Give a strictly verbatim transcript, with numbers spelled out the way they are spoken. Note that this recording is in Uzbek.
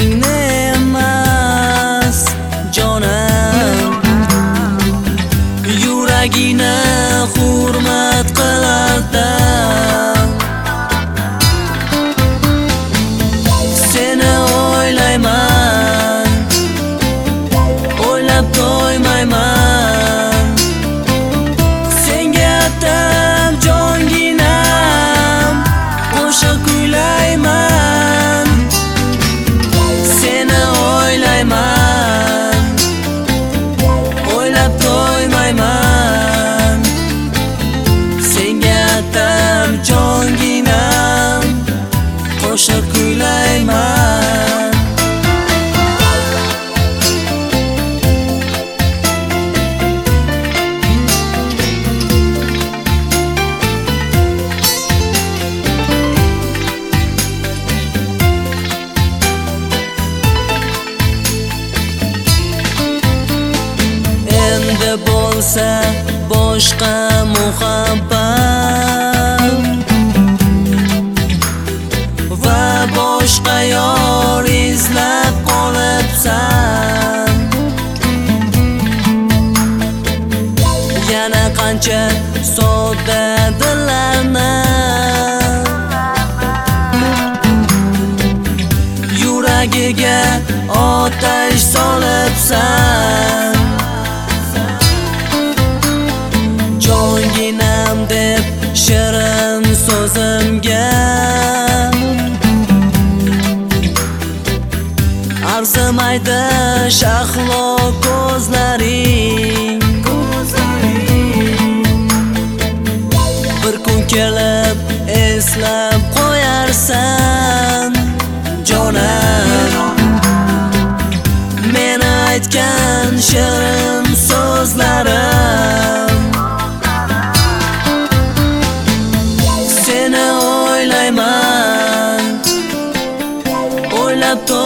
pulingni emas jonim, yuragini hurmat qilardim. Seni o'ylayman, o'ylab to'ymayman. Senga atam jonginam, qo'shiq kuylayman. Seni o'ylayman, o'ylab to'ymayman. Senga atam jonginam, qo'shiq kuylayman. Endi bo'lsa boshqa muhabbat va boshqa yor izlab qolibsan. Yana qancha sodda dillarni yuragiga otash solibsan. Jonginam deb shirin so'zimga arzimaydi shahlo ko'zlaring. Bir kun kelib eslab qo'yarsan jonim, meni aytgan shirin so'zlarim. Seni o'ylayman, o'ylab